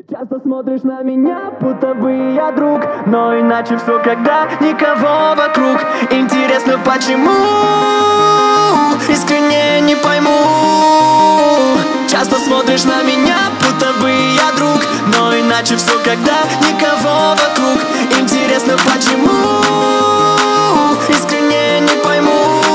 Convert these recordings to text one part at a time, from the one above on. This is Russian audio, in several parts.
Часто смотришь на меня, будто бы я друг, но иначе все, когда никого вокруг. Интересно, почему? Искренне не пойму. Часто смотришь на меня, будто бы я друг, но иначе все, когда никого вокруг. Интересно, почему? Искренне не пойму.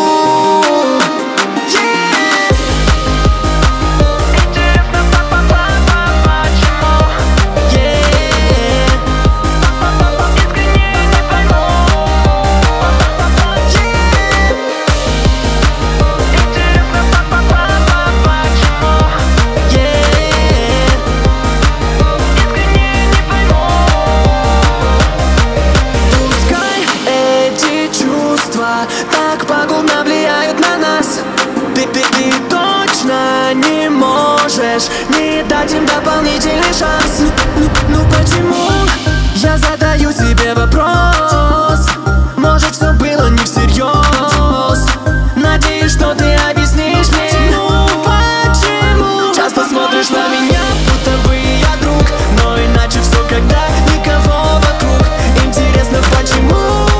Так пагубно влияют на нас. Ты точно не можешь не дать им дополнительный шанс. Ну почему? Я задаю себе вопрос. Может, все было не всерьез. Надеюсь, что ты объяснишь мне. Ну почему? Часто смотришь на меня, будто бы я друг, но иначе все, когда никого вокруг. Интересно, почему?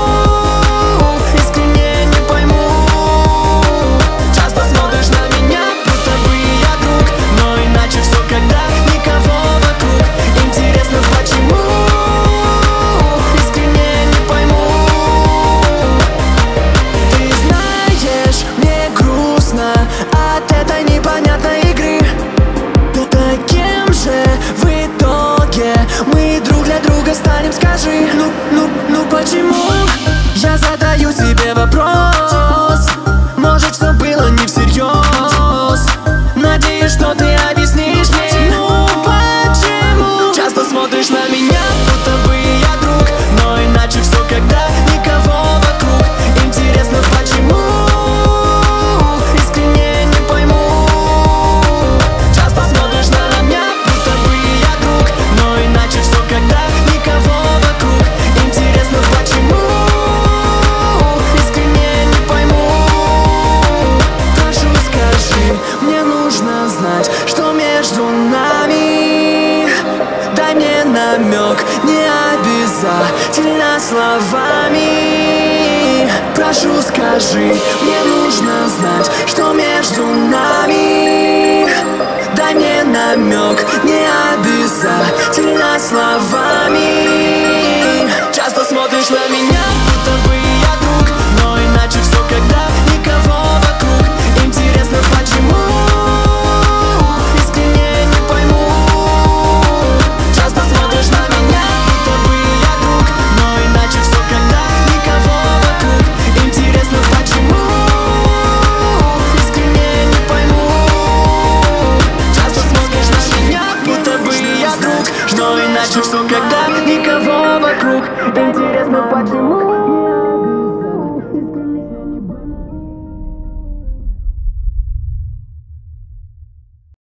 От этой непонятной игры. Да кем же в итоге мы друг для друга станем, скажи? Ну почему? Я задаю себе вопрос. Может, все было не всерьез. Надеюсь, что ты объяснишь мне. Ну почему? Часто смотришь на меня, будто бы я друг, но иначе все, когда никого вокруг. Интересно, почему? Что между нами? Дай мне намек, не обязательно словами. Прошу, скажи, мне нужно знать, что между нами. Дай мне намек, не обязательно словами. Часто смотришь на меня, будто бы я друг, но иначе все, когда никого вокруг. Интересно, почему? Но иначе все, когда никого вокруг. Интересно, почему?